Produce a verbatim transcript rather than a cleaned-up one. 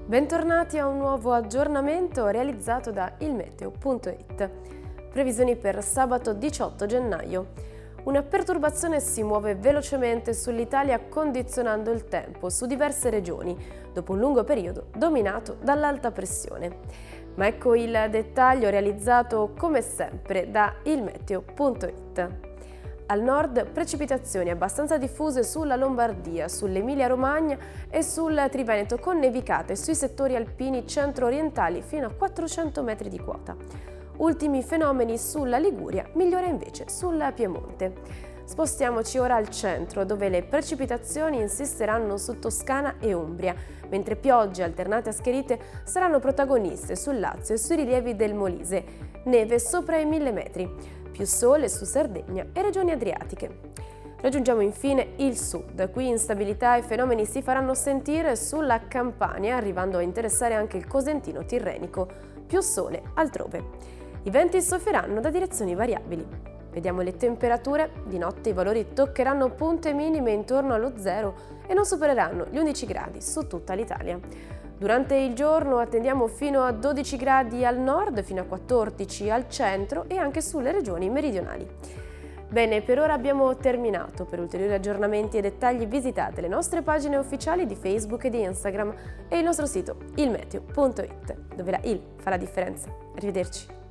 Bentornati a un nuovo aggiornamento realizzato da ilmeteo punto it. Previsioni per sabato diciotto gennaio. Una perturbazione si muove velocemente sull'Italia condizionando il tempo su diverse regioni, dopo un lungo periodo dominato dall'alta pressione. Ma ecco il dettaglio realizzato come sempre da ilmeteo punto it. Al nord precipitazioni abbastanza diffuse sulla Lombardia, sull'Emilia-Romagna e sul Triveneto, con nevicate sui settori alpini centro-orientali fino a quattrocento metri di quota. Ultimi fenomeni sulla Liguria, migliore invece sul Piemonte. Spostiamoci ora al centro, dove le precipitazioni insisteranno su Toscana e Umbria, mentre piogge alternate a schiarite saranno protagoniste sul Lazio e sui rilievi del Molise. Neve sopra i mille metri. Più sole su Sardegna e regioni adriatiche. Raggiungiamo infine il sud, qui instabilità e fenomeni si faranno sentire sulla Campania, arrivando a interessare anche il Cosentino tirrenico, più sole altrove. I venti soffieranno da direzioni variabili. Vediamo le temperature, di notte i valori toccheranno punte minime intorno allo zero e non supereranno gli undici gradi su tutta l'Italia. Durante il giorno attendiamo fino a dodici gradi al nord, fino a quattordici al centro e anche sulle regioni meridionali. Bene, per ora abbiamo terminato. Per ulteriori aggiornamenti e dettagli visitate le nostre pagine ufficiali di Facebook e di Instagram e il nostro sito ilmeteo punto it, dove la il fa la differenza. Arrivederci.